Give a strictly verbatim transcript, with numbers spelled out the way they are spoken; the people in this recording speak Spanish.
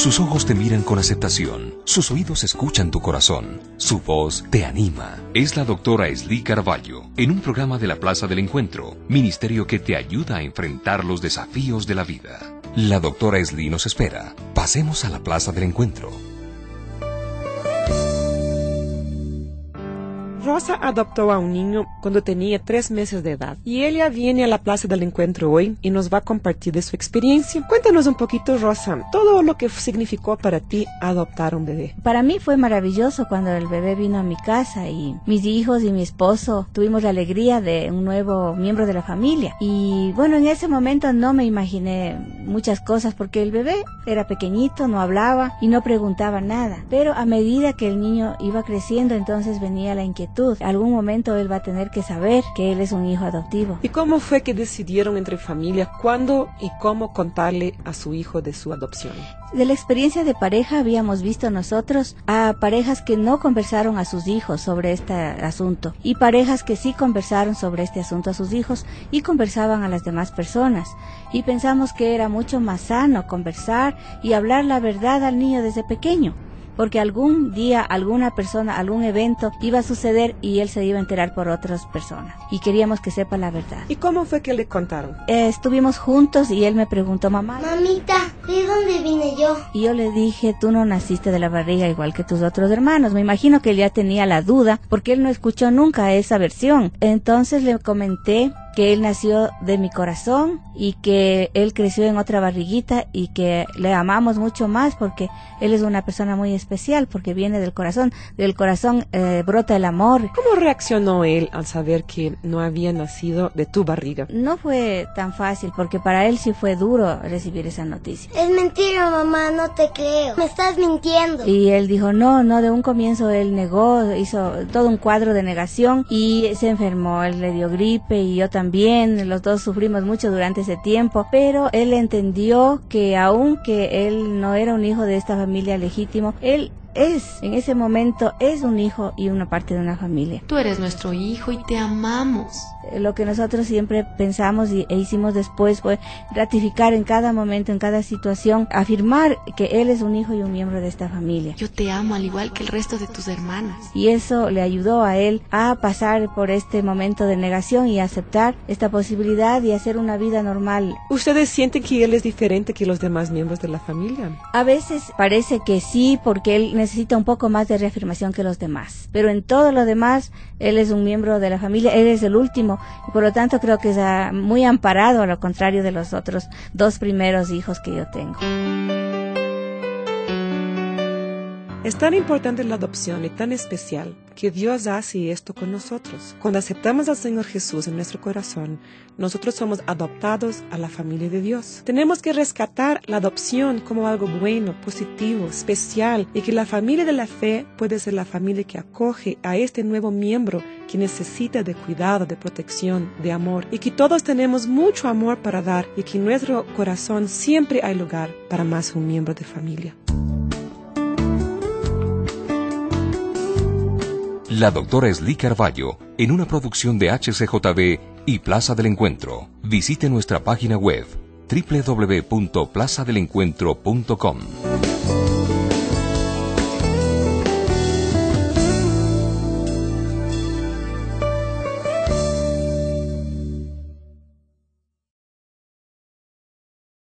Sus ojos te miran con aceptación, sus oídos escuchan tu corazón, su voz te anima. Es la doctora Esli Carballo, en un programa de la Plaza del Encuentro, ministerio que te ayuda a enfrentar los desafíos de la vida. La doctora Esli nos espera. Pasemos a la Plaza del Encuentro. Rosa adoptó a un niño cuando tenía tres meses de edad y ella viene a la Plaza del Encuentro hoy y nos va a compartir de su experiencia. Cuéntanos un poquito, Rosa, todo lo que significó para ti adoptar un bebé. Para mí fue maravilloso cuando el bebé vino a mi casa y mis hijos y mi esposo tuvimos la alegría de un nuevo miembro de la familia. Y bueno, en ese momento no me imaginé muchas cosas porque el bebé era pequeñito, no hablaba y no preguntaba nada. Pero a medida que el niño iba creciendo, entonces venía la inquietud. Algún momento él va a tener que saber que él es un hijo adoptivo. ¿Y cómo fue que decidieron entre familia cuándo y cómo contarle a su hijo de su adopción? De la experiencia de pareja habíamos visto nosotros a parejas que no conversaron a sus hijos sobre este asunto y parejas que sí conversaron sobre este asunto a sus hijos y conversaban a las demás personas. Y pensamos que era mucho más sano conversar y hablar la verdad al niño desde pequeño, porque algún día, alguna persona, algún evento iba a suceder y él se iba a enterar por otras personas. Y queríamos que sepa la verdad. ¿Y cómo fue que le contaron? Eh, estuvimos juntos y él me preguntó, mamá, mamita, ¿de dónde vine yo? Y yo le dije, tú no naciste de la barriga igual que tus otros hermanos. Me imagino que él ya tenía la duda porque él no escuchó nunca esa versión. Entonces le comenté que él nació de mi corazón y que él creció en otra barriguita y que le amamos mucho más porque él es una persona muy especial, porque viene del corazón, del corazón eh, brota el amor. ¿Cómo reaccionó él al saber que no había nacido de tu barriga? No fue tan fácil porque para él sí fue duro recibir esa noticia. Es mentira, mamá, no te creo, me estás mintiendo. Y él dijo no, no, de un comienzo él negó, hizo todo un cuadro de negación y se enfermó, él le dio gripe y yo también. También los dos sufrimos mucho durante ese tiempo, pero él entendió que aunque él no era un hijo de esta familia legítimo, él es, en ese momento, es un hijo y una parte de una familia. Tú eres nuestro hijo y te amamos. Lo que nosotros siempre pensamos y, e hicimos después fue ratificar en cada momento, en cada situación, afirmar que él es un hijo y un miembro de esta familia. Yo te amo al igual que el resto de tus hermanas. Y eso le ayudó a él a pasar por este momento de negación y aceptar esta posibilidad y hacer una vida normal. ¿Ustedes sienten que él es diferente que los demás miembros de la familia? A veces parece que sí, porque él necesita un poco más de reafirmación que los demás. Pero en todo lo demás, él es un miembro de la familia, él es el último. Y por lo tanto creo que es muy amparado, a lo contrario de los otros dos primeros hijos que yo tengo. Es tan importante la adopción y tan especial que Dios hace esto con nosotros. Cuando aceptamos al Señor Jesús en nuestro corazón, nosotros somos adoptados a la familia de Dios. Tenemos que rescatar la adopción como algo bueno, positivo, especial, y que la familia de la fe puede ser la familia que acoge a este nuevo miembro que necesita de cuidado, de protección, de amor, y que todos tenemos mucho amor para dar y que en nuestro corazón siempre hay lugar para más un miembro de familia. La doctora Esli Carballo, en una producción de H C J B y Plaza del Encuentro. Visite nuestra página web doble u doble u doble u punto plaza del encuentro punto com.